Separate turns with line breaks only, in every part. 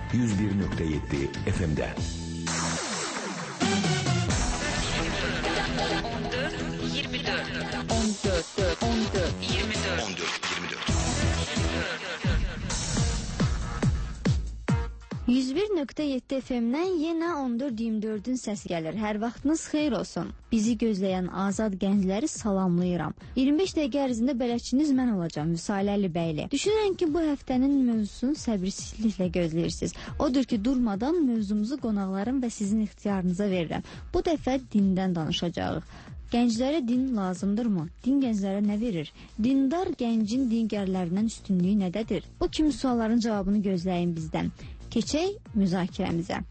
101.7 FM'de.
101.7 FM'dən yenə 14-24-ün səsi gəlir. Hər vaxtınız xeyir olsun. Bizi gözləyən azad gəncləri salamlayıram. 25 dəqiqə ərzində bələdçiniz mən olacağım, Vüsalə Əlibəyli. Düşünürəm ki, bu həftənin mövzusunu səbirsizliklə gözləyirsiniz. Odur ki, durmadan mövzumuzu qonaqların və sizin ixtiyarınıza verirəm. Bu dəfə dindən danışacağıq. Gənclərə din lazımdırmı? Din gənclərə nə verir? Dindar gəncin digərlərindən üstünlüyü nədədir? Bu kimi sualların cavabını gözləyin bizdən. Keçək müzakirəmizə.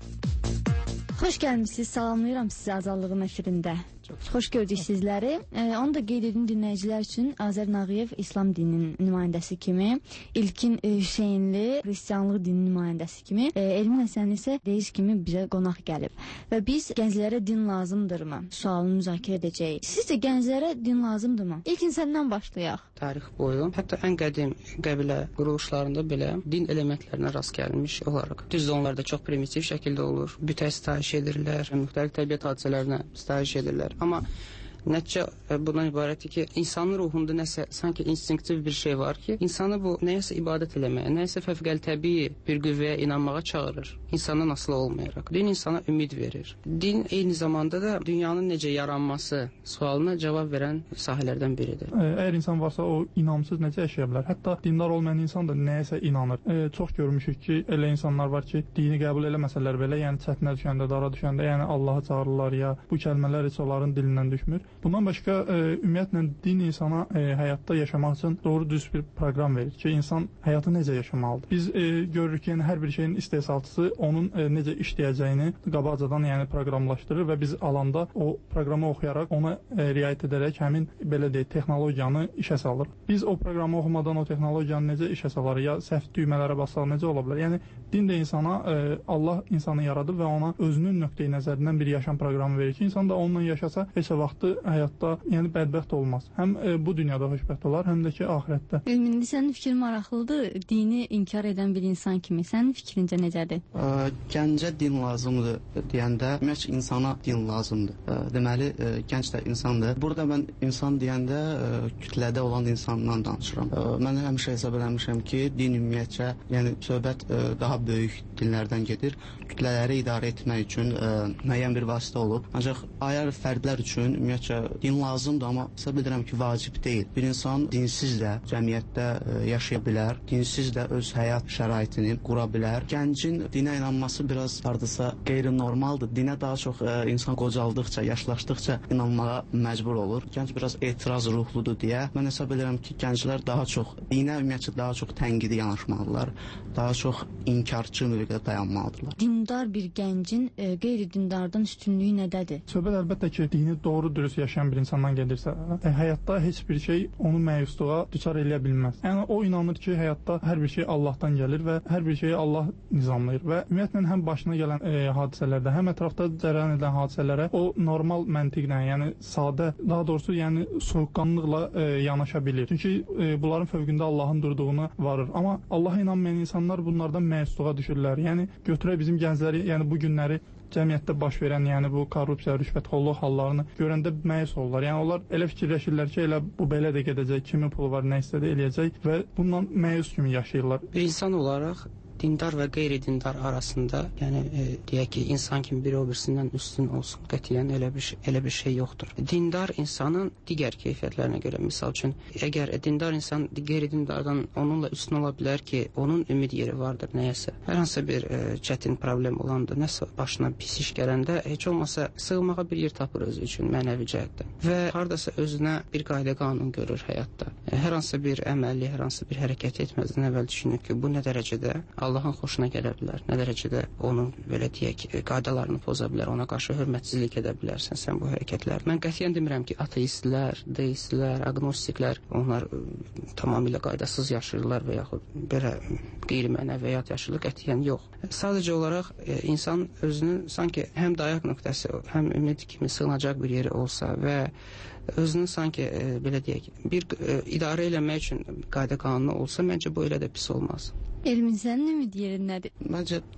Xoş gəlmişsiniz, salamlayıram sizi Azadlığın efirində. Xoş gördük sizləri. Onu da qeyd edin dinləyicilər üçün Azər Nağıyev İslam dininin nümayəndəsi kimi, İlkin Hüseynli Xristianlıq dininin nümayəndəsi kimi, Elmin Həsən isə deyiş kimi bizə qonaq gəlib. Və biz gənclərə din lazımdırmı sualını müzakirə edəcəyik. Sizcə gənclərə din lazımdırmı? İlkin səndən başlayaq.
Tarix boyu, hətta ən qədim qəbilə quruluşlarında belə din elementlərinə rast gəlinmiş olaraq. Düzdür, onlar da çox primitiv şəkildə olur. Bütə sitayiş edirlər, müxtəlif təbiət hadisələrinə sitayiş edirlər. Amma nəticə bundan ibarətdir ki, insanın ruhunda nəsə sanki instinktiv bir şey var ki, insanı bu nəyəsə ibadət eləməyə, nəyəsə fəvqəli təbii bir qüvvəyə inanmağa çağırır. İnsandan asılı olmayaraq. Din insana ümid verir. Din eyni zamanda da dünyanın necə yaranması sualına cavab verən sahələrdən biridir.
Əgər insan varsa, o inamsız necə yaşaya bilər? Hətta dindar olmayan insan da nəyəsə inanır. Çox görmüşük ki, elə insanlar var ki, dini qəbul eləməsələr belə, yəni çətinə düşəndə, dara düşəndə, yəni Allahı çağırırlar ya bu kəlmələr heç onların dilindən düşmür. Bundan başqa, ümumiyyətlə, din insana həyatda yaşamaq üçün doğru düz bir proqram verir ki, insan həyatı necə yaşamalıdır. Biz görürük ki, hər bir şeyin istehsalçısı onun necə işləyəcəyini qabaqcadan proqramlaşdırır və biz alanda o proqramı oxuyaraq, ona riayət edərək həmin, belə deyək, texnologiyanı işə salır. Biz o proqramı oxumadan o texnologiyanı necə işə salar, ya səhv düymələrə basaq necə ola bilər? Yəni, din də insana, Allah insanı yaradıb və ona özünün nöqteyi nəzərindən bir yaşam proqramı verir ki, insan da onunla yaşasa heç vaxtı həyatda, yəni bədbəxt olmaz. Həm bu dünyada xoşbəxt olar, həm də ki, axirətdə.
İndi sənin fikrin maraqlıdır. Dini inkar edən bir insan kimi. Sənin fikrincə necədir?
Gəncə din lazımdır deyəndə, ümumiyyətlə insana din lazımdır. Deməli, gənc də insandır. Burada mən insan deyəndə kütlədə olan insandan danışıram. Mən həmişə hesab eləmişəm ki, din ümumiyyətcə, yəni söhbət daha böyük dinlərdən gedir. Kütlələri idarə etmək üçün müəyyən bir vasitə olub. Ancaq ayrı fərdlər üçün ümumiyyətcə din lazımdır, amma hesab edirəm ki, vacib deyil. Bir insan dinsiz də cəmiyyətdə yaşaya bilər, dinsiz də öz həyat şəraitini qura bilər. Gəncin dinə inanması biraz hardasa qeyri-normaldır. Dinə daha çox insan qocaldıqca, yaşlaşdıqca inanmağa məcbur olur. Gənc biraz etiraz ruhludur deyə mən hesab edirəm ki, gənclər daha çox dinə ümumiyyətcə daha çox tənqidi yanaşmalıdırlar, daha çox inkarçı mövqedə dayanmalıdırlar.
Dindar bir gəncin qeyri-dindardan üstünlüyü nədədir?
Söhbət əlbəttə ki, dini doğru dürüst yaşayan bir insandan gedirsə, həyatda heç bir şey onu məyusluğa düçar eləyə bilməz. Yəni o inanır ki, həyatda hər bir şey Allahdan gəlir və hər bir şeyi Allah nizamlayır və ümumiyyətlə həm başına gələn hadisələrdə, həm ətrafda cərəyan edən hadisələrə o normal məntiqlə, yəni sadə, daha doğrusu yəni soyuqqanlıqla yanaşa bilir. Çünki bunların fövqündə Allahın durduğuna varır. Amma Allaha inanmayan insanlar bunlardan məyusluğa düşürlər. Yəni götürək bizim gəncləri, yəni bu günləri cəmiyyətdə baş verən, yəni bu korrupsiya, rüşvətxorluq hallarını görəndə məyus olurlar. Yəni onlar elə fikirləşirlər ki, elə bu belə də gedəcək, kimin pulu var, nə istədi eləyəcək və bundan məyus kimi yaşayırlar.
Bir insan olaraq dindar və qeyri-dindar arasında, yəni deyək ki, insan kimi biri o birisindən üstün olsun. Qətiyyən elə bir şey yoxdur. Dindar insanın digər keyfiyyətlərinə görə, misal üçün, əgər dindar insan qeyri-dindardan onunla üstün ola bilər ki, onun ümid yeri vardır nəyəsə. Hər hansı bir çətin problem olanda, nəsə başına pis iş gələndə, heç olmasa sığmağa bir yer tapır özü üçün mənəvi cəhətdən. Və hardasa özünə bir qayda qanun görür həyatda. Hər hansı bir əməlli, hər hansı bir hərəkət etməzdən əvvəl düşünür ki, bu nə dərəcədə Allahın xoşuna gələ bilər, nə dərəcədə onun, belə deyək, qaydalarını poza bilər, ona qarşı hörmətsizlik edə bilərsən sən bu hərəkətlər. Mən qətiyyən demirəm ki, ateistlər, deistlər, agnostiklər, onlar tamamilə qaydasız yaşayırlar və yaxud belə qeyri-mənəvi həyat yaşayırlar, qətiyyən yox. Sadəcə olaraq insan özünün sanki həm dayaq nöqtəsi, həm ümid kimi sığınacaq bir yeri olsa və özünün sanki, belə deyək, bir idarə eləmək üçün qayda qanunu olsa, məncə bu elə də pis olmaz.
Elmin, sənin ümid yerin nədir?
Məncə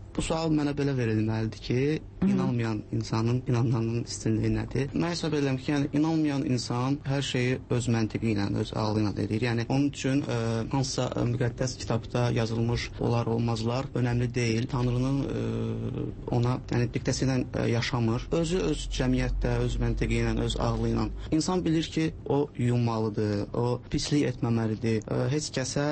Bu sual mənə belə verilməlidir ki, inanmayan insanın inananın üstünlüyü nədir? Mən hesab edirəm ki, yəni inanmayan insan hər şeyi öz məntiqi ilə, öz ağlı ilə edir. Yəni onun üçün hansısa müqəddəs kitabda yazılmış olar olmazlar önəmli deyil. Tanrının ona yəni diktəsi ilə yaşamır. Özü öz cəmiyyətdə, öz məntiqi ilə, öz ağlı ilə. İnsan bilir ki, o yummalıdır, o pislik etməməlidir. Heç kəsə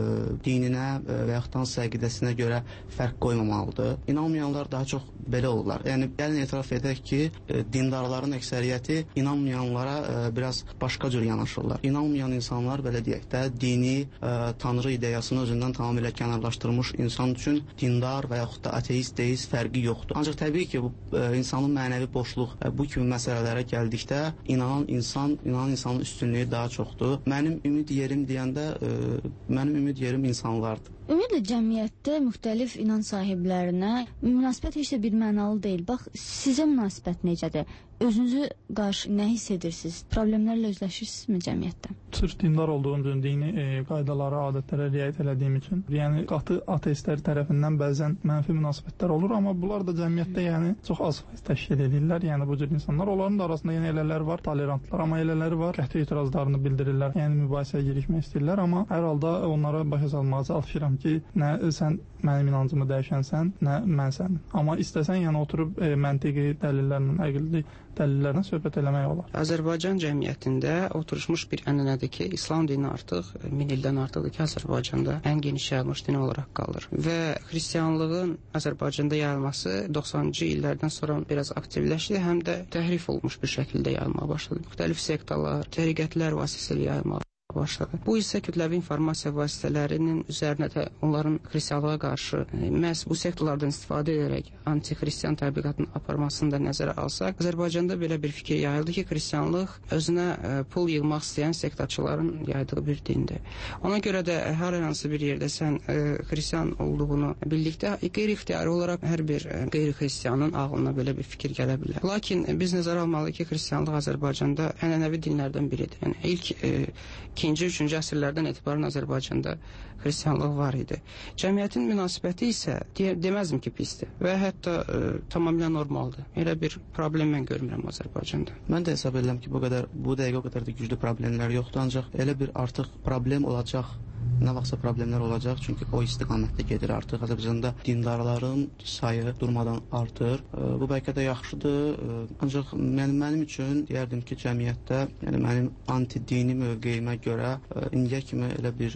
dininə və yaxud da əqidəsinə görə fərq qoymamalıdır. İnanmayanlar daha çox belə olurlar. Yəni gəlin etiraf edək ki, dindarların əksəriyyəti inanmayanlara biraz başqa cür yanaşırlar. İnanmayan insanlar belə deyək də dini, tanrı ideyasını özündən tamamilə kənarlaşdırmış insan üçün dindar və yaxud da ateist, deist fərqi yoxdur. Ancaq təbii ki, bu insanın mənəvi boşluq bu kimi məsələlərə gəldikdə inanan insanın üstünlüyü daha çoxdur. Mənim ümid yerim deyəndə mənim ümid yerim insanlardır.
Ümumiyyətlə cəmiyyətdə müxtəlif inan sahiblərinə münasibət heç də bir mənalı deyil. Bax, sizə münasibət necədir? Özünüzü qarşı nə hiss edirsiniz? Problemlərlə üzləşirsinizmi cəmiyyətdə?
Sırf dindar olduğum üçün dini qaydalara, adətlərə riayət elədiyim üçün, yəni qatı ateistlər tərəfindən bəzən mənfi münasibətlər olur, amma bunlar da cəmiyyətdə yəni çox az faiz təşkil edirlər. Yəni bu cür insanlar, onların da arasında yəni elələr var, tolerantlar, amma elələri var, qəti etirazlarını bildirirlər. Yəni mübahisəyə girişmək istəyirlər, amma hər halda onlara başa salmağa çalışıram ki, nə sən mənim inancımı dəyişənsən, nə mən sənin. Amma istəsən yəni oturub məntiqi dəlillərlə, əqilli dəlillərlə söhbət eləmək olar.
Azərbaycan cəmiyyətində oturmuş bir ənənədir ki, İslam dini artıq 1000 ildən artıqdır ki, Azərbaycanda ən geniş yayılmış din olaraq qalır. Və xristianlığın Azərbaycanda yayılması 90-cı illərdən sonra biraz aktivləşdi, həm də təhrif olmuş bir şəkildə yayılmağa başladı. Müxtəlif sektalar, təriqətlər vasitəsilə yayılmağa başladı. Bu isə kütləvi informasiya vasitələrinin üzərinə də onların xristianlığa qarşı məhz bu sektorlardan istifadə edərək anti-xristian təbliğatının aparmasını da nəzərə alsaq, Azərbaycanda belə bir fikir yayıldı ki, xristianlıq özünə pul yığmaq istəyən sektaçıların yaydığı bir dindir. Ona görə də hər hansı bir yerdə sən xristian olduğunu bildikdə qeyri-ixtiyari olaraq hər bir qeyri-xristianın ağlına belə bir fikir gələ bilər. Lakin biz nəzərə almalıyıq ki, xristianlıq Azərbaycanda ənənəvi dinlərdən biridir. Yəni ilk 2-ci, 3-cü əsrlərdən etibarən Azərbaycanda xristianlıq var idi. Cəmiyyətin münasibəti isə deməzdim ki, pisdir və hətta tamamilə normaldır. Elə bir problem mən görmürəm Azərbaycanda.
Mən də hesab edirəm ki, bu dəqiqə o qədər də güclü problemlər yoxdur, ancaq elə bir artıq problem olacaq. Nə vaxtsa problemlər olacaq, çünki o istiqamətdə gedir artıq. Azərbaycanda dindarların sayı durmadan artır. Bu bəlkə də yaxşıdır, ancaq mənim üçün deyərdim ki, cəmiyyətdə, yəni mənim anti-dini mövqeyimə görə indiyə kimi elə bir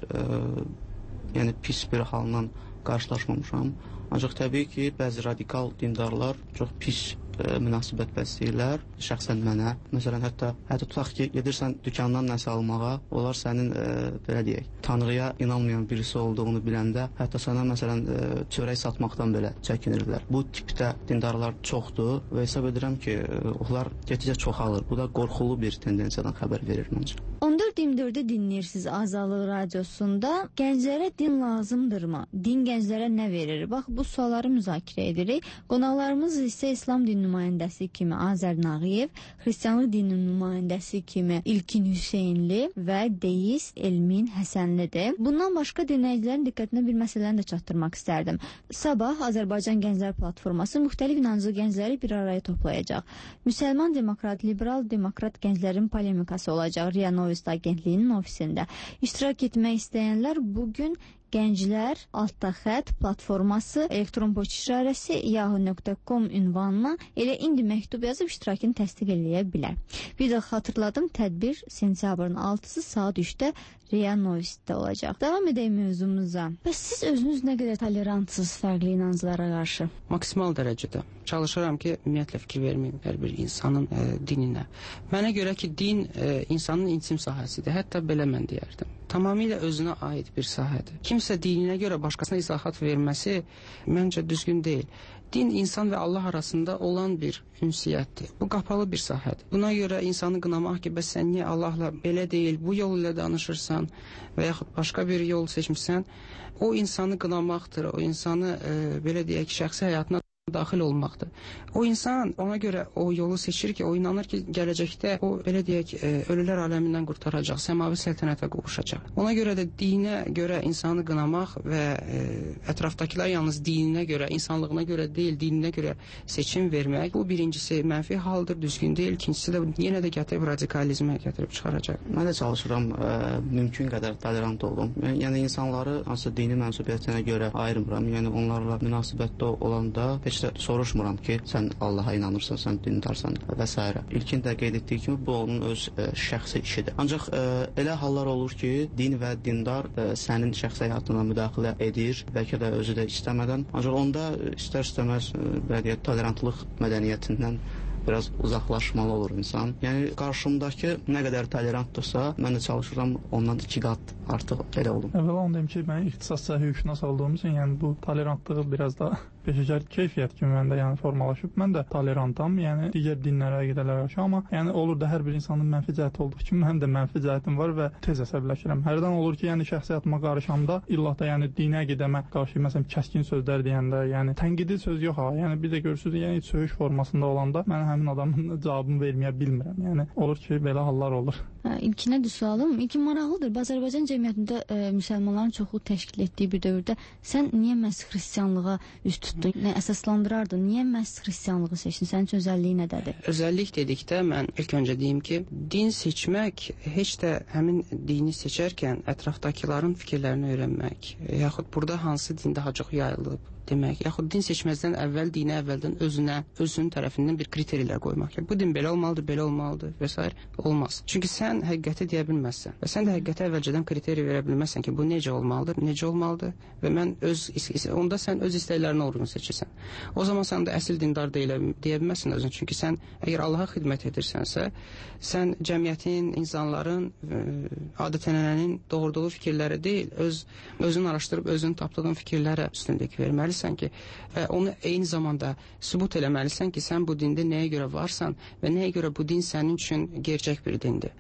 yəni pis bir halla qarşılaşmamışam. Ancaq təbii ki, bəzi radikal dindarlar çox pis münasibət bəsləyirlər, şəxsən mənə. Məsələn, hətta tutaq ki, gedirsən dükandan nəsə almağa, onlar sənin, belə deyək, Tanrıya inanmayan birisi olduğunu biləndə, hətta sənə, məsələn, çörək satmaqdan belə çəkinirlər. Bu tipdə dindarlar çoxdur və hesab edirəm ki, onlar getdikcə çoxalır. Bu da qorxulu bir tendensiyadan xəbər verir məncə.
14-24-ü dinləyirsiniz Azadlıq radiosunda. Gənclərə din lazımdırmı? Din gənclərə nə verir? Bax, bu sualları müzakirə edirik. Qonaqlarımız isə İslam dini nümayəndəsi kimi Azər Nağıyev, xristianlıq dininin nümayəndəsi kimi İlkin Hüseynli və deist Elmin Həsənlidir. Bundan başqa dinləyicilərin diqqətinə bir məsələni də çatdırmaq istərdim. Sabah Azərbaycan Gənclər Platforması müxtəlif inanclı gəncləri bir araya toplayacaq. Müsəlman demokrat, liberal demokrat gənclərin polemikası olacaq RIA Novosti agentliyinin ofisində. İştirak etmək istəyənlər bugün Gənclər _xət platforması elektron poçt işarəsi yahoo.com ünvanına elə indi məktub yazıb iştirakını təsdiq eləyə bilər. Bir də xatırladım, tədbir sentyabrın 6-sı saat 3-də RIA Novosti'də olacaq. Davam edək mövzumuza. Bəs siz özünüz nə qədər tolerantsınız fərqli inanclara qarşı?
Maksimal dərəcədə. Çalışıram ki, ümumiyyətlə fikir verməyim hər bir insanın dininə. Mənə görə ki, din insanın intim sahəsidir. Hətta belə mən deyərdim. Tamamilə özünə aid bir sahədir. Kimsə dininə görə başqasına izahat verməsi məncə düzgün deyil. Din insan və Allah arasında olan bir ünsiyyətdir. Bu qapalı bir sahədir. Buna görə insanı qınamaq ki, bəs sən niyə Allahla belə deyil, bu yol ilə danışırsan və yaxud başqa bir yol seçmişsən, o insanı qınamaqdır, o insanı belə deyək, şəxsi həyatına daxil olmaqdır. O insan ona görə o yolu seçir ki, o inanır ki, gələcəkdə o belə deyək, ölülər aləmindən qurtaracaq, səmavi səltənətə qovuşacaq. Ona görə də dinə görə insanı qınamaq və ətrafdakılar yalnız dininə görə, insanlığına görə deyil, dininə görə seçim vermək, bu birincisi mənfi haldır, düzgün deyil. İkincisi də yenə də gətirib radikalizmə gətirib çıxaracaq.
Mən də çalışıram mümkün qədər tolerant olum. Yəni insanları hansı dini mənsubiyyətinə görə ayırmıram. Yəni onlarla münasibətdə olanda heç də soruşmuram ki, sən Allaha inanırsan, sən dindarsan və s. İlkin də qeyd etdiyi kimi bu onun öz şəxsi işidir. Ancaq elə hallar olur ki, din və dindar sənin şəxsi həyatına müdaxilə edir, bəlkə də özü də istəmədən. Ancaq onda istər-istəməz tolerantlıq mədəniyyətindən biraz uzaqlaşmalı olur insan. Yəni qarşımdakı nə qədər tolerantdırsa, mən də çalışıram ondan 2 qat artıq elə olum.
Əvvəla onu deyim ki, mən ixtisas səhvi hüquqşünas aldığım üçün, yəni bu tolerantlığı biraz da peşəkar keyfiyyət kimi məndə yəni formalaşıb. Mən də tolerantam, yəni digər dinlərə, əqidələrə qarşı, amma yəni olur da hər bir insanın mənfi cəhəti olduğu kimi mənim də mənfi cəhətim var və tez əsəbləşirəm. Hərdən olur ki, yəni şəxsi həyatıma qarışanda illah da yəni dinə, əqidəmə qarşı məsələn kəskin sözlər deyəndə, yəni tənqidi söz yox ha. Yəni bir də görürsüz, yəni söyüş formasında olanda mən həmin adamın cavabını verməyə bilmirəm. Yəni olur ki, belə hallar olur.
İlkinə də sualım, ilkin maraqlıdır. Azərbaycan cəmiyyətində müsəlmanların çoxu təşkil etdiyi bir dövrdə sən niyə məhz xristianlığa üz tutdun? Nə əsaslandırardın? Niyə məhz xristianlığı seçdin? Sənin üçün özəlliyi nədədir?
Özəllik dedikdə mən ilk öncə deyim ki, din seçmək heç də həmin dini seçərkən ətrafdakıların fikirlərini öyrənmək, yaxud burada hansı din daha çox yayılıb demək, yaxud din seçməzdən əvvəl dinə əvvəldən özünün tərəfindən bir kriterilər qoymaq. Bu din belə olmalıdır və s. olmaz. Çünki sən həqiqəti deyə bilməzsən və sən də həqiqətə əvvəlcədən kriteri verə bilməzsən ki, bu necə olmalıdır və mən onda sən öz istəklərinə uyğun seçirsən. O zaman sən də əsl dindar deyə bilməzsən özün. Çünki sən əgər Allaha xidmət edirsənsə, sən cəmiyyətin, insanların, adət-ənənənin doğurduğu fikirləri deyil, özün araşdırıb özün tapdığın fikirlərə üstünlük verməlisən ki, və onu eyni zamanda sübut eləməlisən ki, sən bu dində nəyə görə varsan və nəyə görə bu din sənin üçün gerçək bir dindir.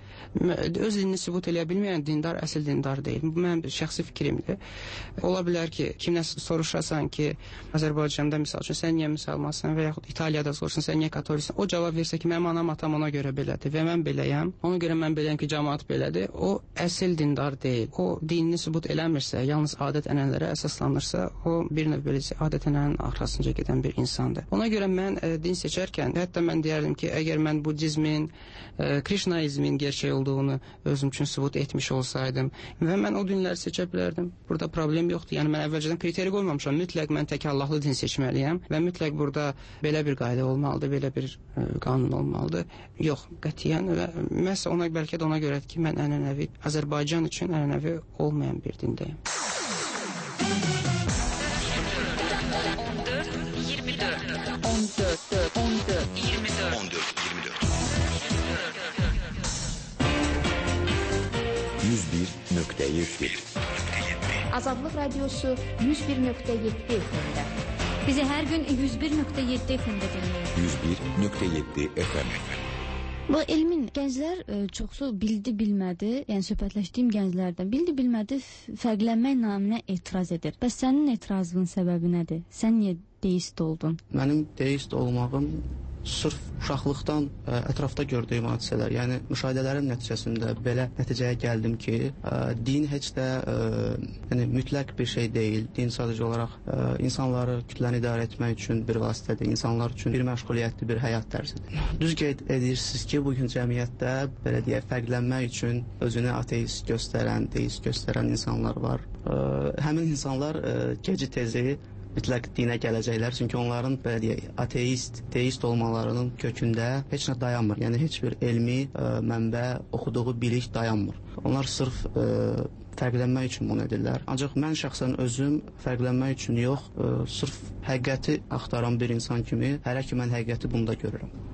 Öz dinini sübut eləyə bilməyən dindar əsl dindar deyil. Bu mənim şəxsi fikrimdir. Ola bilər ki, kimdən soruşasan ki, Azərbaycanda misal üçün sən niyə müsəlmansan və yaxud İtaliyada soruşsan sən niyə katoliksən, o cavab versə ki, mənim anam atam ona görə belədir və mən beləyəm, ona görə mən beləyəm ki, cəmaət belədir, o əsl dindar deyil. O dinini sübut eləmirsə, yalnız adət-ənənələrə əsaslanırsa, o bir növ belə adət-ənənənin arxasınca gedən bir insandır. Ona görə mən din seçərkən, hətta mən deyərdim ki, əgər mən budizmin, krişnaizmin gerçək olduğunu özüm üçün sübut etmiş olsaydım və mən o dinləri seçə bilərdim. Burada problem yoxdur. Yəni mən əvvəlcədən kriteri qoymamışam. Mütləq mən tək Allahlı din seçməliyəm və mütləq burada belə bir qayda olmalıdır, belə bir qanun olmalıdır. Yox, qətiyyən və məhz ona bəlkə də ona görədir ki, mən ənənəvi Azərbaycan üçün ənənəvi olmayan bir dindəyim.
101.7
Azadlıq Radiosu 101.7 FM-də. Bizi hər gün 101.7 FM-də dinləyin.
101.7 FM.
Bu elmin gənclər çoxsu bildi-bilmədi, yəni söhbətləşdiyim gənclərdən bildi-bilmədi fərqlənmək naminə etiraz edir. Bəs sənin etirazının səbəbi nədir? Sən niyə deist oldun?
Mənim deist olmağım sırf uşaqlıqdan ətrafda gördüyüm hadisələr, yəni müşahidələrim nəticəsində belə nəticəyə gəldim ki, din heç də yəni mütləq bir şey deyil. Din sadəcə olaraq insanları, kütləni idarə etmək üçün bir vasitədir, insanlar üçün bir məşğuliyyətli bir həyat tərzidir. Düz qeyd edirsiniz ki, bugün cəmiyyətdə belə deyək, fərqlənmək üçün özünü ateist göstərən, deist göstərən insanlar var. Həmin insanlar geci-tezi mütləq dinə gələcəklər, çünki onların belə deyək, ateist, deist olmalarının kökündə heç nə dayanmır. Yəni heç bir elmi mənbə, oxuduğu bilik dayanmır. Onlar sırf fərqlənmək üçün bunu edirlər. Ancaq mən şəxsən özüm fərqlənmək üçün yox, sırf həqiqəti axtaran bir insan kimi, hələ ki mən həqiqəti bunda görürəm.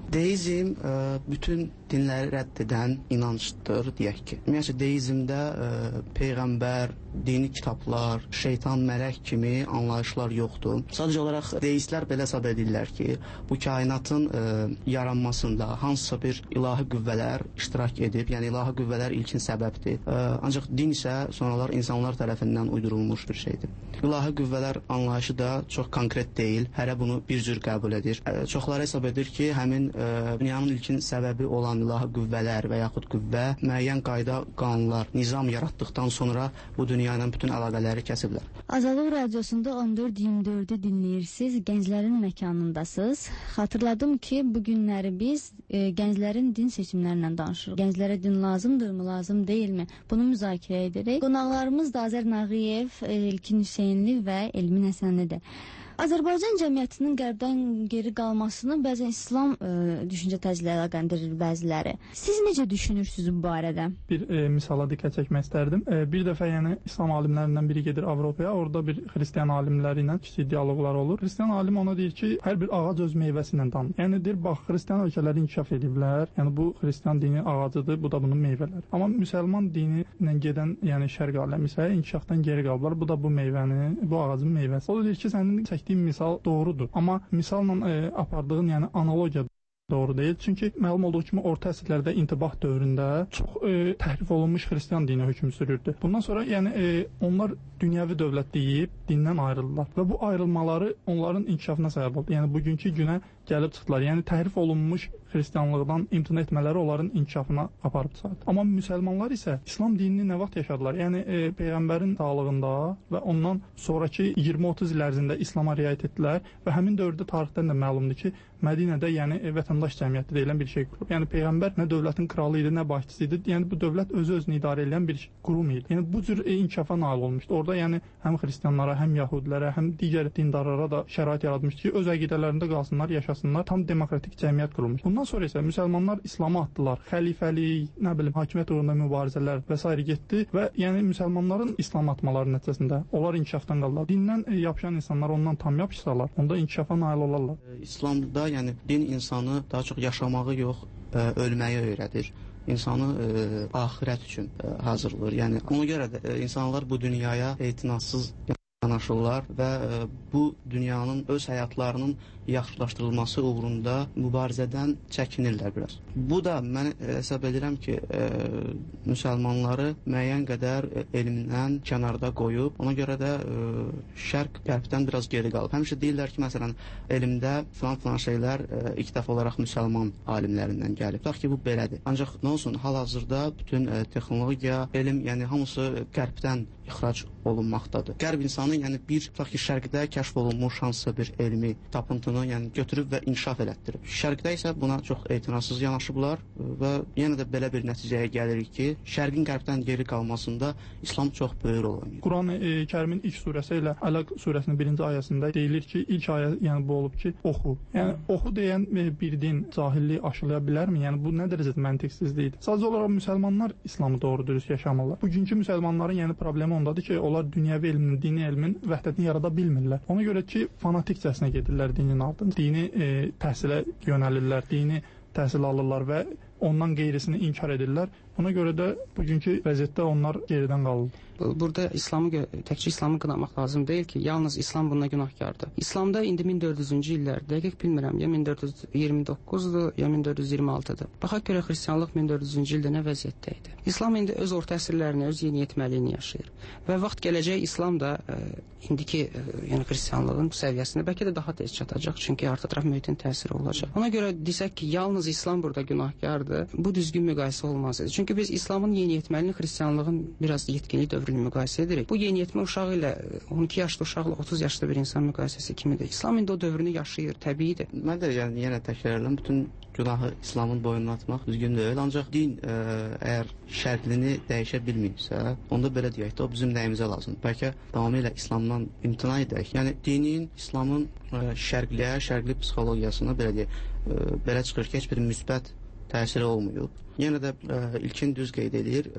Deizm bütün dinləri rədd edən inancdır, deyək ki. Ümumiyyətlə deizmdə peyğəmbər, dini kitablar, şeytan, mələk kimi anlayışlar yoxdur. Sadəcə olaraq deistlər belə hesab edirlər ki, bu kainatın yaranmasında hansısa bir ilahi qüvvələr iştirak edib, yəni ilahi qüvvələr ilkin səbəbdir. Ancaq din isə sonralar insanlar tərəfindən uydurulmuş bir şeydir. İlahi qüvvələr anlayışı da çox konkret deyil, hərə bunu bir cür qəbul edir. Çoxları hesab edir ki, həmin dünyanın ilkin səbəbi olan ilahi qüvvələr və yaxud qüvvə müəyyən qayda, qanunlar, nizam yaratdıqdan sonra bu dünya ilə bütün əlaqələri kəsiblər.
Azadlıq Radiosunda 14-24-ü dinləyirsiniz, gənclərin məkanındasınız. Xatırladım ki, bu günləri biz gənclərin din seçimlərindən danışırıq. Gənclərə din lazımdırmı, lazım deyilmi? Bunu müzakirə edirik. Qonaqlarımız da Azər Nağıyev, İlkin Hüseynli və Elmin Həsənlidir. Azərbaycan cəmiyyətinin qərbdən geri qalmasını bəzən İslam düşüncə tərzləri ilə əlaqələndirir bəziləri. Siz necə düşünürsünüz bu barədə?
Bir misala diqqət çəkmək istərdim. Bir dəfə yəni İslam alimlərindən biri gedir Avropaya, orada bir xristian alimləri ilə kiçik dialoqlar olur. Xristian alim ona deyir ki, hər bir ağac öz meyvəsi ilə tanınır. Yəni deyir, bax, xristian ölkələri inkişaf ediblər. Yəni bu xristian dini ağacıdır, bu da bunun meyvələri. Amma müsəlman dini ilə gedən, yəni şərq aləmi isə inkişafdan geri qalıblar. Bu da bu meyvəni, bu ağacın meyvəsi. O da deyir ki, sənin misal doğrudur. Amma misalla apardığın, yəni analogiya doğru deyil. Çünki məlum olduğu kimi orta əsrlərdə intibah dövründə çox təhrif olunmuş xristian dini hökm sürürdü. Bundan sonra yəni onlar dünyəvi dövlət deyib dindən ayrıldılar və bu ayrılmaları onların inkişafına səbəb oldu. Yəni bugünkü günə gəlib çıxdılar. Yəni təhrif olunmuş xristianlıqdan imtina etmələri onların inkişafına aparıb çıxardı. Amma müsəlmanlar isə İslam dinini nə vaxt yaşadılar? Yəni peyğəmbərin sağlığında və ondan sonrakı 20-30 il ərzində İslama riayət etdilər və həmin dövrdə tarixdən də məlumdur ki, Mədinədə yəni vətəndaş cəmiyyəti deyilən bir şey qurulub. Yəni peyğəmbər nə dövlətin kralı idi, nə başçısı idi. Yəni bu dövlət özünü idarə edən bir qurum idi. Yəni bu cür inkişafa nail olmuşdu. Orada yəni həm xristianlara, həm yəhudilərə, həm digər dindarlara da şərait yaratmışdı ki, öz əqidələrində qalsınlar, yaşasınlar. Tam demokratik cəmiyyət qurulmuş. Bundan sonra isə müsəlmanlar İslama atdılar. Xəlifəlik, nə bilim, hakimiyyət uğrunda mübarizələr və s. getdi və yəni müsəlmanların İslam atmaları nəticəsində onlar inkişafdan qaldılar. Dindən yapışan insanlar ondan tam yapışsalar, onda inkişafa nail olarlar.
İslamda yəni din insanı daha çox yaşamağı yox, ölməyi öyrədir. İnsanı axirət üçün hazırlayır. Yəni ona görə də insanlar bu dünyaya etinasız yanaşırlar və bu dünyanın öz həyatlarının yaxşılaşdırılması uğrunda mübarizədən çəkinirlər biraz. Bu da mən hesab edirəm ki, müsəlmanları müəyyən qədər elmdən kənarda qoyub, ona görə də şərq qərbdən biraz geri qalıb. Həmişə deyirlər ki, məsələn, elmdə filan şeylər ilk dəfə olaraq müsəlman alimlərindən gəlib. Tutaq ki, bu belədir. Ancaq nə olsun, hal-hazırda bütün texnologiya, elm, yəni hamısı qərbdən ixrac olunmaqdadır. Qərb insanı, yəni bir tutaq ki, şərqdə kəşf olunmuş hansısa bir elmi tapıntını yəni götürüb və inkişaf elətdirib. Şərqdə isə buna çox etinasız yanaşıblar və yenə də belə bir nəticəyə gəlirik ki, şərqin qərbdən geri qalmasında İslam çox böyük rol oynayır.
Quran-Kərimin ilk surəsi ilə Ələq surəsinin 1-ci ayəsində deyilir ki, ilk ayə yəni bu olub ki, oxu. Yəni oxu deyən bir din cahilliyi aşılaya bilərmi? Yəni bu nə dərəcədə məntiqsizlikdir? Sadəcə olaraq müsəlmanlar İslamı doğru dürüst yaşamırlar. Bugünkü müsəlmanların yəni problemi ondadır ki, onlar dünyəvi elmin, dini elmin vəhdətini yarada bilmirlər. Ona görə ki, fanatikcəsinə gedirlər dinin ardınca. Dini təhsilə yönəlirlər, dini təhsil alırlar və ondan qeyrisini inkar edirlər. Ona görə də bugünkü vəziyyətdə onlar geridən qalır.
Burada təkcə İslamı qınamaq lazım deyil ki, yalnız İslam buna günahkardır. İslamda indi 1400-cü illər, dəqiq bilmirəm, ya 1429-dur, ya 1426-dır. Baxaq görə xristianlıq 1400-cü ildə nə vəziyyətdə idi. İslam indi öz orta əsrlərini, öz yeniyetməliyini yaşayır. Və vaxt gələcək İslam da indiki yəni xristianlığın səviyyəsində bəlkə də daha tez çatacaq, çünki artıq ətraf mühitin təsiri olacaq. Ona görə desək ki, yalnız İslam burada günahkardır, bu düzgün müqayisə olmazdı. Çünki biz İslamın yeniyetməliyini xristianlığın biraz yetkinlik dövrü ilə müqayisə edirik. Bu yeniyetmə uşağı ilə 12 yaşlı uşaqla 30 yaşlı bir insan müqayisəsi kimidir. İslam indi o dövrünü yaşayır, təbiidir.
Mən də yəni yenə təkrarlayıram, bütün günahı İslamın boynuna atmaq düzgün deyil. Ancaq din əgər şərqlini dəyişə bilmirsə, onda belə deyək də o bizim nəyimizə lazımdır. Bəlkə tamamilə İslamdan imtina edək. Yəni dinin, İslamın şərqliyə, şərqli psixologiyasına belə deyək, belə çıxır ki, heç bir müsbət təsiri olmayıb. Yenə də ilkin düz qeyd edir.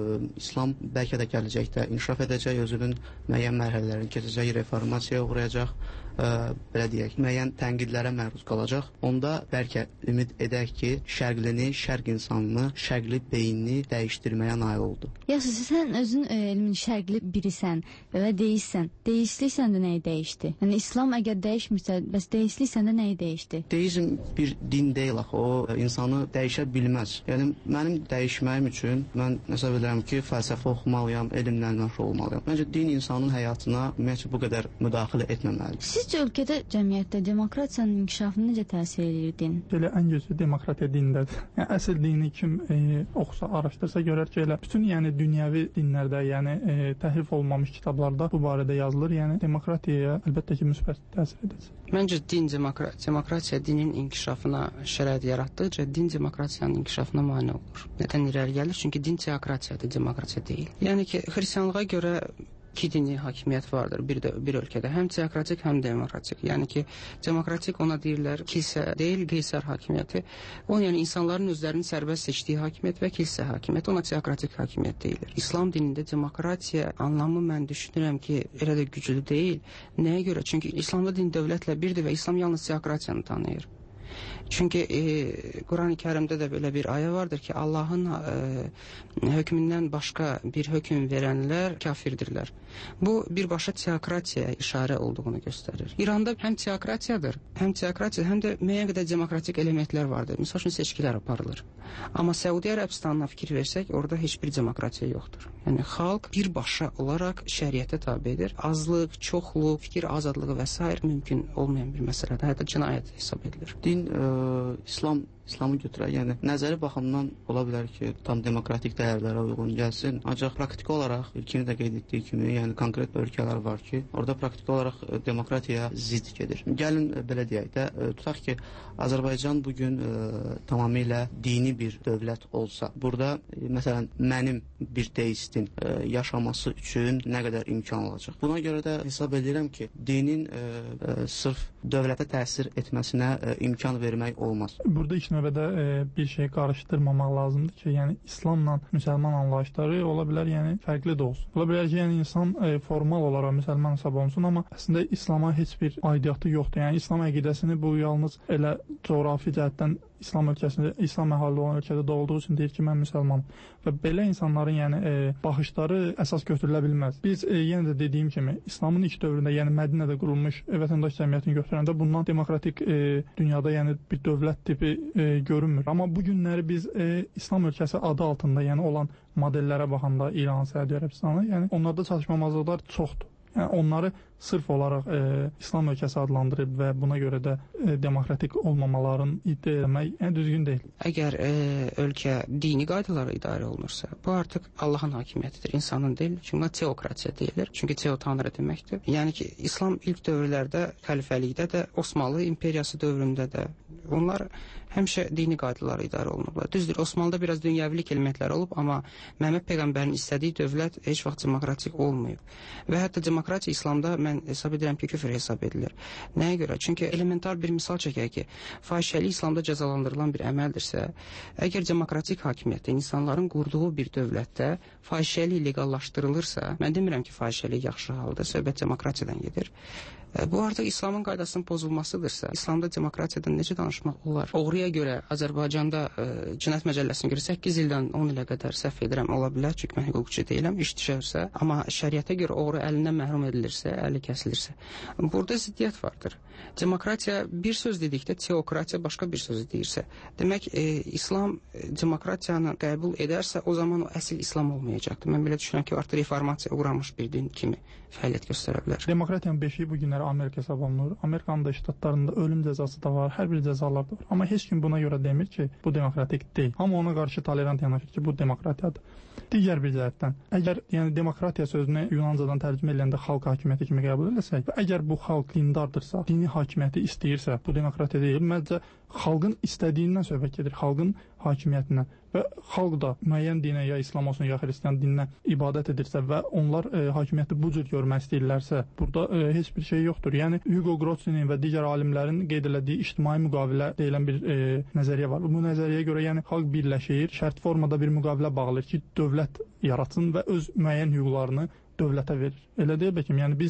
İslam bəlkə də gələcəkdə inkişaf edəcək, özünün müəyyən mərhələlərini keçəcək, reformasiyaya uğrayacaq. belə deyək, müəyyən tənqidlərə məruz qalacaq. Onda bəlkə ümid edək ki, şərqlini, şərq insanını, şərqli beyinini dəyişdirməyə nail oldu.
Yaxşı, sən özün elmin şərqli birisən və deistsən. Deistliksən də nəyi dəyişdi? Yəni İslam əgər dəyişmirsə, bəs deistliksən də nəyi dəyişdi?
Deizm bir din deyil axı, o insanı dəyişə bilməz. Yəni mənim dəyişməyim üçün mən hesab edirəm ki, fəlsəfə oxumalıyam, elmlə məşğul olmalıyam. Məncə din insanın həyatına ümumiyyətlə bu qədər müdaxilə etməməlidir.
Sizcə ölkədə, cəmiyyətdə demokratiyanın inkişafına necə təsir edir din?
Elə ən güclü demokratiya dindədir. Yəni əsl dini kim oxusa, araşdırsa görər ki, elə bütün yəni dünyəvi dinlərdə, yəni təhrif olunmamış kitablarda bu barədə yazılır. Yəni demokratiyaya əlbəttə ki, müsbət təsir edəcək.
Məncə din demokratiya dinin inkişafına şərait yaratdıqca din demokratiyanın inkişafına mane olur. Nədən irəli gəlir? Çünki din teokratiyadır, demokratiya deyil. Yəni ki, xristianlığa görə iki dini hakimiyyət vardır bir ölkədə. Həm teokratik, həm demokratik. Yəni ki, demokratik ona deyirlər kilsə deyil, qeysar hakimiyyəti. O, yəni insanların özlərinin sərbəst seçdiyi hakimiyyət və kilsə hakimiyyəti. Ona teokratik hakimiyyət deyilir. İslam dinində demokratiya anlamı mən düşünürəm ki, elə də güclü deyil. Nəyə görə? Çünki İslamda din dövlətlə birdir və İslam yalnız teokratiyanı tanıyır. Çünki Quran-ı Kərimdə də belə bir ayə vardır ki, Allahın hökmündən başqa bir hökm verənlər kafirdirlər. Bu, birbaşa teokratiyaya işarə olduğunu göstərir. İranda həm teokratiyadır, həm də müəyyən qədər demokratik elementlər vardır. Misal üçün seçkilər aparılır. Amma Səudiyyə Ərəbistanına fikir versək, orada heç bir demokratiya yoxdur. Yəni, xalq birbaşa olaraq şəriətə tabedir. Azlıq, çoxluq, fikir azadlığı və s. mümkün olmayan bir məsələdir. Hətta cinayət hesab edilir.
Din İslamı götürək, yəni nəzəri baxımdan ola bilər ki, tam demokratik dəyərlərə uyğun gəlsin, ancaq praktiki olaraq ilkin də qeyd etdiyi kimi, yəni konkret ölkələr var ki, orada praktiki olaraq demokratiyaya zidd gedir. Gəlin belə deyək də, tutaq ki, Azərbaycan bugün tamamilə dini bir dövlət olsa, burada məsələn mənim bir deistin yaşaması üçün nə qədər imkan olacaq? Buna görə də hesab edirəm ki, dinin sırf dövlətə təsir etməsinə imkan vermək olmaz.
Burada ilk növbədə bir şey qarışdırmamaq lazımdır ki, yəni İslamla müsəlman anlayışları ola bilər, yəni fərqli də olsun. Ola bilər ki, yəni insan formal olaraq müsəlman hesab olunsun, amma əslində İslama heç bir aidiyyatı yoxdur. Yəni İslam əqidəsini bu yalnız elə coğrafi cəhətdən İslam ölkəsində, İslam əhali olan ölkədə doğulduğu üçün deyir ki, mən müsəlmanam. Və belə insanların yəni baxışları əsas götürülə bilməz. Biz yenə də dediyim kimi, İslamın ilk dövründə, yəni Mədinədə qurulmuş vətəndaş cəmiyyətini götürəndə bundan demokratik dünyada yəni bir dövlət tipi görünmür. Amma bu günləri biz İslam ölkəsi adı altında yəni olan modellərə baxanda İran, Səudiyyə Ərəbistanı, yəni onlarda çatışmamazlıqlar çoxdur. Yəni onları sırf olaraq İslam ölkəsi adlandırıb və buna görə də demokratik olmamaların iddia etmək düzgün deyil.
Əgər ölkə dini qaydalara idarə olunursa, bu artıq Allahın hakimiyyətidir, insanın deyil. Çünki buna teokratiya deyilir. Çünki teo tanrı deməkdir. Yəni ki, İslam ilk dövrlərdə, xəlifəlikdə də, Osmanlı imperiyası dövründə də onlar həmişə dini qaydalara idarə olunublar. Düzdür, Osmanlıda biraz dünyəvilik elementlər olub, amma Məhəmməd Peyğəmbərin istədiyi dövlət heç vaxt demokratik olmayıb. Və hətta demokratiya İslamda mən hesab edirəm ki, küfr hesab edilir. Nəyə görə? Çünki elementar bir misal çəkək ki, fahişəlik İslamda cəzalandırılan bir əməldirsə, əgər demokratik hakimiyyətdə insanların qurduğu bir dövlətdə fahişəlik legallaşdırılırsa, mən demirəm ki, fahişəlik yaxşı haldır, söhbət demokratiyadan gedir. Bu artıq İslamın qaydasının pozulmasıdırsa, İslamda demokratiyadan necə danışmaq olar? Oğruya görə Azərbaycanda Cinayət Məcəlləsinə görə 8 ildən 10 ilə qədər səhv edirəm, ola bilər, çünki mən hüquqçu deyiləm, iş düşərsə, amma şəriətə görə oğru əlindən məhrum edilirsə, əli kəsilirsə, burada ziddiyyət vardır. Demokratiya bir söz dedikdə teokratiya başqa bir sözü deyirsə, demək İslam demokratiyanı qəbul edərsə, o zaman o əsl İslam olmayacaqdır. Mən belə düşünürəm ki, artıq reformasiya uğramış bir din kimi fəaliyyət göstərə bilər.
Demokratiyanın beşiyi bu günləri Amerika hesab olunur. Amerikanın da ştatlarında ölüm cəzası da var, hər bir cəzalar da var. Amma heç kim buna görə demir ki, bu demokratik deyil. Amma ona qarşı tolerant yanaşır ki, bu demokratiyadır. Digər bir cəhətdən, əgər yəni demokratiya sözünü Yunancadan tərcümə ediləndə xalq hakimiyyəti kimi qəbul etsək və əgər bu xalq dindardırsa, dini hakimiyyəti istəyirsə, bu demokratiya deyil, məncə xalqın istədiyindən söhbət gedir, xalqın hakimiyyətindən və xalq da müəyyən dinə, ya İslam olsun, ya Xristian dininə ibadət edirsə və onlar hakimiyyəti bu cür görmək istəyirlərsə, burada heç bir şey yoxdur. Yəni Hugo Grossinin və digər alimlərin qeyd elədiyi ictimai müqavilə deyilən bir nəzəriyyə var. Bu nəzəriyyəyə görə yəni xalq birləşir, şərt formada bir müqavilə bağlayır ki, dövlət yaratsın və öz müəyyən hüquqlarını dövlətə verir. Elə deyil bəkim, yəni biz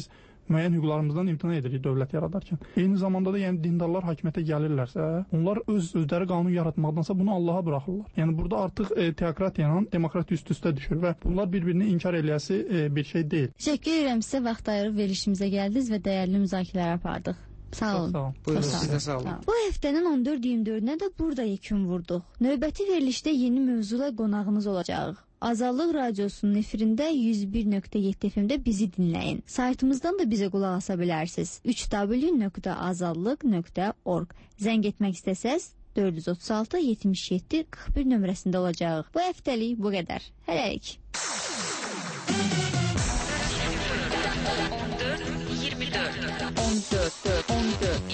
müəyyən hüquqlarımızdan imtina edirik dövlət yaradarkən. Eyni zamanda da yəni dindarlar hakimiyyətə gəlirlərsə, onlar özləri qanun yaratmaqdansa bunu Allaha buraxırlar. Yəni burada artıq teokratiya ilə demokratiya üst-üstə düşür və bunlar bir-birini inkar eləyəsi bir şey deyil.
Təşəkkür edirəm sizə, vaxt ayırıb verilişimizə gəldiniz və dəyərli müzakirələr apardıq. Sağ olun.
Buyurun, sizə sağ olun.
Bu həftənin 14-24-nə də burada yekun vurduq. Növbəti verilişdə yeni mövzula qonağınız olacaq. Azadlıq Radiosunun efirində 101.7 FM-də bizi dinləyin. Saytımızdan da bizə qulaq asa bilərsiniz. www.azadlıq.org. Zəng etmək istəsəz 436 77 41 nömrəsində olacaq. Bu həftəlik bu qədər. Hələlik.